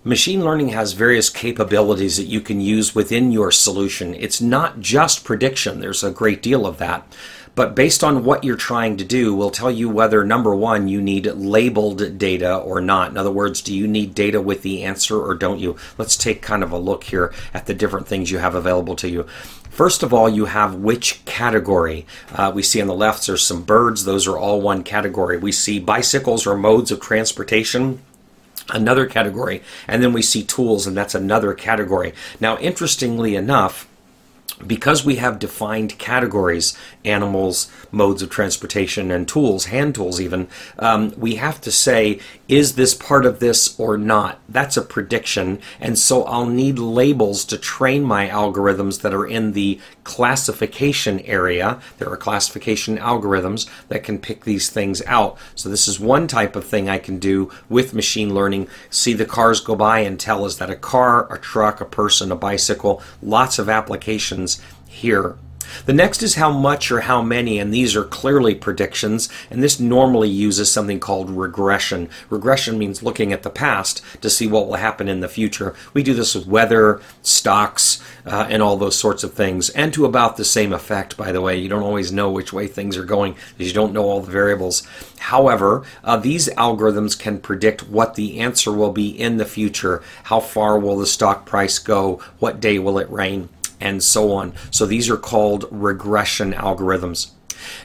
Machine learning has various capabilities that you can use within your solution. It's not just prediction. There's a great deal of that. But based on what you're trying to do, will tell you whether, number one, you need labeled data or not. In other words, do you need data with the answer or don't you? Let's take kind of a look here at the different things you have available to you. First of all, you have which category. We see on the left there's some birds. Those are all one category. We see bicycles or modes of transportation, another category. And then we see tools, and that's another category. Now, interestingly enough, because we have defined categories, animals, modes of transportation, and tools, hand tools even, we have to say, is this part of this or not? That's a prediction, and so I'll need labels to train my algorithms that are in the classification area. There are classification algorithms that can pick these things out. So this is one type of thing I can do with machine learning. See the cars go by and tell, is that a car, a truck, a person, a bicycle? Lots of applications here. The next is how much or how many, and these are clearly predictions, and this normally uses something called regression. Regression means looking at the past to see what will happen in the future. We do this with weather, stocks, and all those sorts of things, and to about the same effect, by the way. You don't always know which way things are going because you don't know all the variables. However, these algorithms can predict what the answer will be in the future. How far will the stock price go? What day will it rain? And so on. So these are called regression algorithms.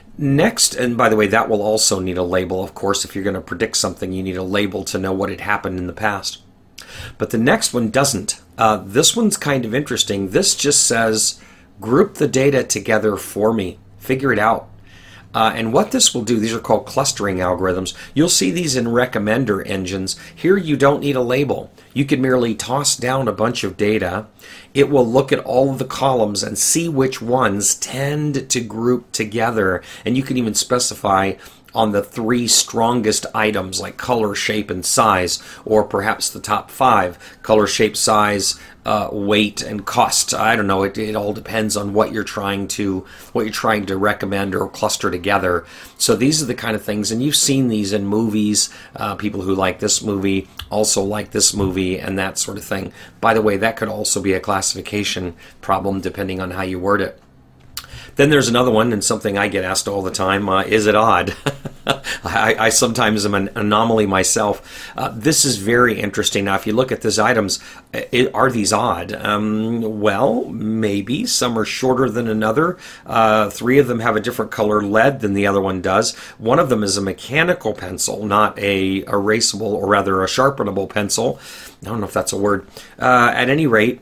Next, and by the way, that will also need a label. Of course, if you're going to predict something, you need a label to know what had happened in the past. But the next one doesn't. This one's kind of interesting. This just says, group the data together for me. Figure it out. And what this will do, these are called clustering algorithms. You'll see these in recommender engines. Here you don't need a label. You can merely toss down a bunch of data. It will look at all of the columns and see which ones tend to group together. And you can even specify on the 3 strongest items like color, shape, and size, or perhaps the top 5, color, shape, size, weight, and cost. I don't know. It all depends on what you're trying to recommend or cluster together. So these are the kind of things, and you've seen these in movies. People who like this movie also like this movie, and that sort of thing. By the way, that could also be a classification problem depending on how you word it. Then there's another one, and something I get asked all the time, is it odd? I sometimes am an anomaly myself. This is very interesting. Now, if you look at these items, are these odd? Well, maybe. Some are shorter than another. 3 of them have a different color lead than the other one does. One of them is a mechanical pencil, not a erasable, or rather a sharpenable pencil. I don't know if that's a word. At any rate,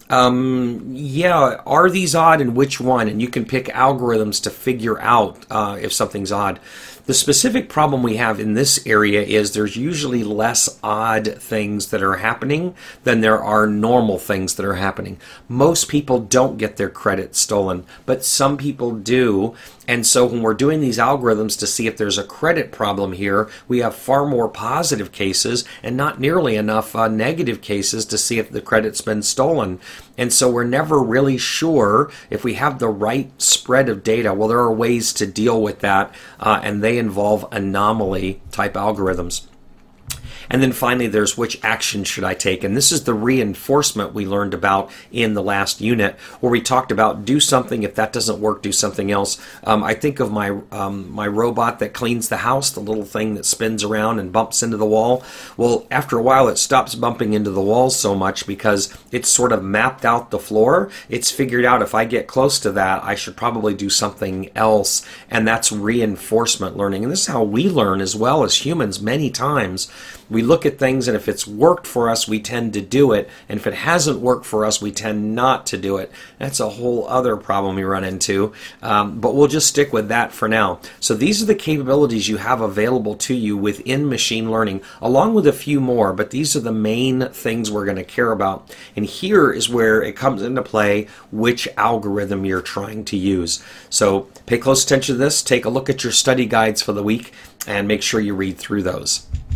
are these odd and which one? And you can pick algorithms to figure out if something's odd. The specific problem we have in this area is there's usually less odd things that are happening than there are normal things that are happening. Most people don't get their credit stolen, but some people do. And so when we're doing these algorithms to see if there's a credit problem here, we have far more positive cases and not nearly enough negative cases to see if the credit's been stolen. And so we're never really sure if we have the right spread of data. Well, there are ways to deal with that, and they involve anomaly type algorithms. And then finally, there's which action should I take? And this is the reinforcement we learned about in the last unit, where we talked about do something. If that doesn't work, do something else. I think of my my robot that cleans the house, the little thing that spins around and bumps into the wall. Well, after a while, it stops bumping into the wall so much because it's sort of mapped out the floor. It's figured out if I get close to that, I should probably do something else. And that's reinforcement learning. And this is how we learn as well as humans many times. We look at things, and if it's worked for us, we tend to do it. And if it hasn't worked for us, we tend not to do it. That's a whole other problem we run into. But we'll just stick with that for now. So these are the capabilities you have available to you within machine learning, along with a few more. But these are the main things we're going to care about. And here is where it comes into play which algorithm you're trying to use. So pay close attention to this. Take a look at your study guides for the week and make sure you read through those.